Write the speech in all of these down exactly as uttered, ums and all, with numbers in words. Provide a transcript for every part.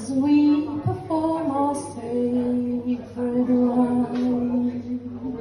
as we perform our sacred rite.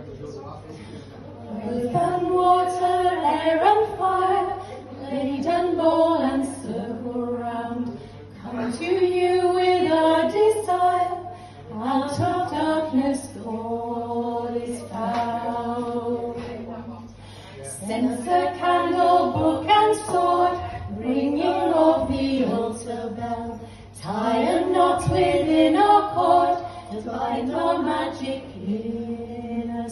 Earth and water, air and fire, blade and ball and circle round, come to you with our desire. Out of darkness all is found. Censer, candle, book and sword, ringing of the altar bell, tie a knot within our cord, to bind our magic in a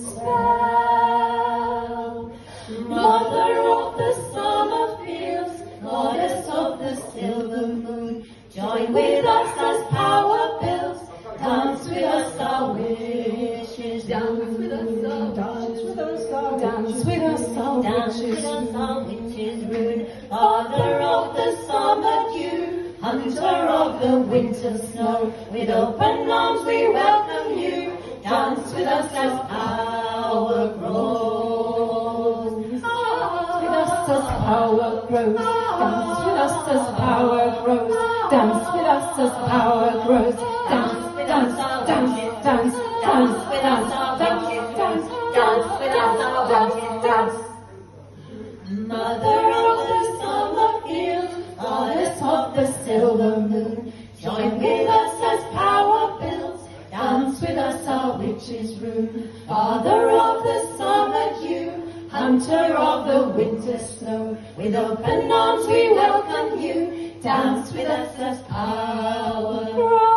spell. Mother of the summer fields, goddess of the silver moon, join with us as power builds, dance with us our wishes, dance with us our dance with us our dance with us our dance with us our witches rune. Father of the summer dew, hunter of the winter snow, with open arms we welcome you. Dance with us as power grows. Dance with us as power grows. Dance with us as power grows. Dance with us as power grows. Dance. Dance, dance, dance, dance, dance, dance, dance, dance, dance, dance. Mother of the summer field, goddess of the silver moon, join with us as power builds, dance with us our witches rune. Father of the summer dew, hunter of the winter snow, with open arms we welcome you. Dance with us as power grows.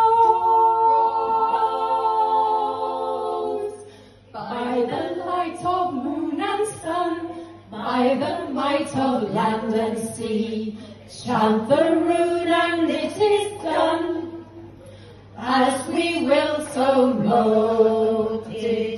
By the light of moon and sun, by the might of land and sea, chant the rune and it is done, as we will so mote it.